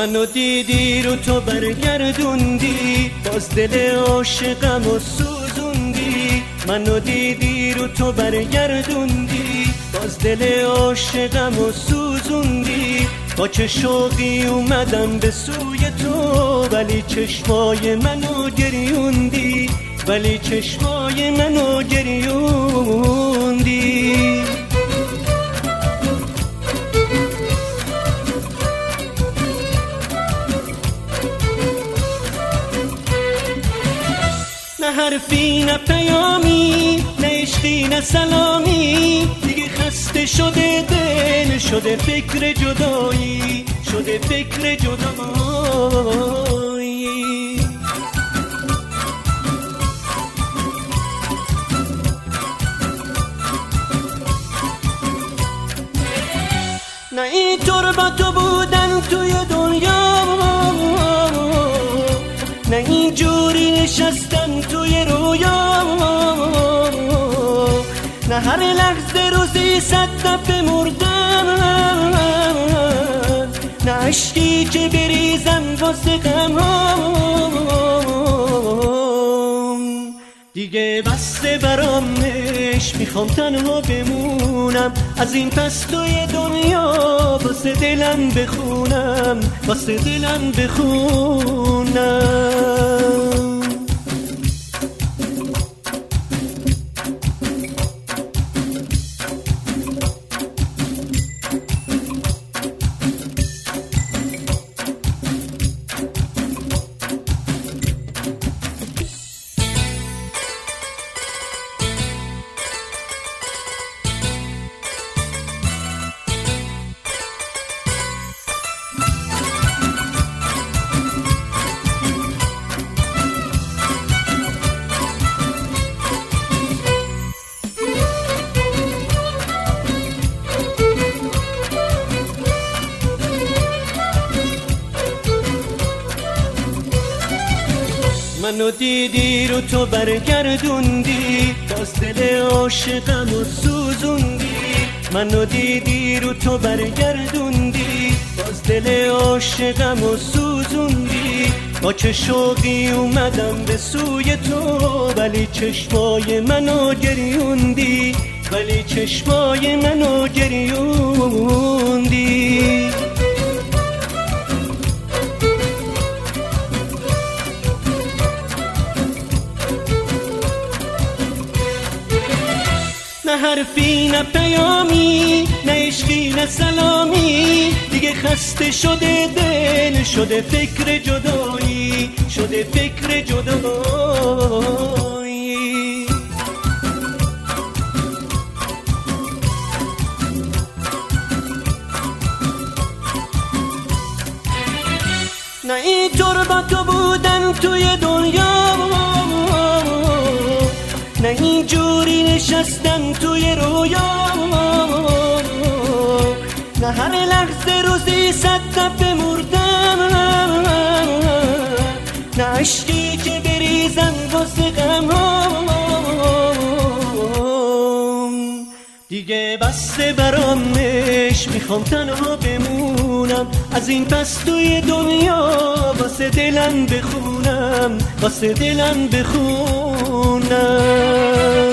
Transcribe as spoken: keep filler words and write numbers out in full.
منو دیدی رو تو برگردوندی، باز دل عاشقم و سوزوندی. منو دیدی رو تو برگردوندی، باز دل عاشقم و سوزوندی. با چه شوقی اومدم به سوی تو، ولی چشمای منو گریوندی، ولی چشمای منو گریوندی. نه حرفی نه پیامی، نه عشقی نه سلامی، دیگه خسته شده دل، شده فکر جدایی، شده فکر جدایی. نه اینطور با تو بودن توی دنیا، نه اینجوری نشستن توی رویا، نه هر لحظه روزی صد دفعه مردن، نه عشقی که بریزم واسه غمام. دیگه بسته برامش، میخوام تنها بمونم، از این پس توی دنیا واسه دلم بخونم، واسه دلم بخونم. منو دیدی رو تو برگردوندی، باز دل عاشقم و سوزوندی. منو دیدی رو تو برگردوندی، باز دل عاشقم و سوزوندی. با چه شوقی اومدم به سوی تو، ولی چشمای منو گریوندی، ولی چشمای منو گریوندی. نه حرفی نه پیامی، نه عشقی نه سلامی، دیگه خسته شده دل، شده فکر جدایی، شده فکر جدایی. نه اینطور با تو بودن توی دنیا، نه اینجوری نشستن توی رویا، نه هر لحظه روزی صد دفعه مردن، نه عشقی که بریزن واسه غمام. دیگه بسته برامش، میخوام تنها بمونم، از این پس توی دنیا واسه دلم بخونم، واسه دلم بخونم.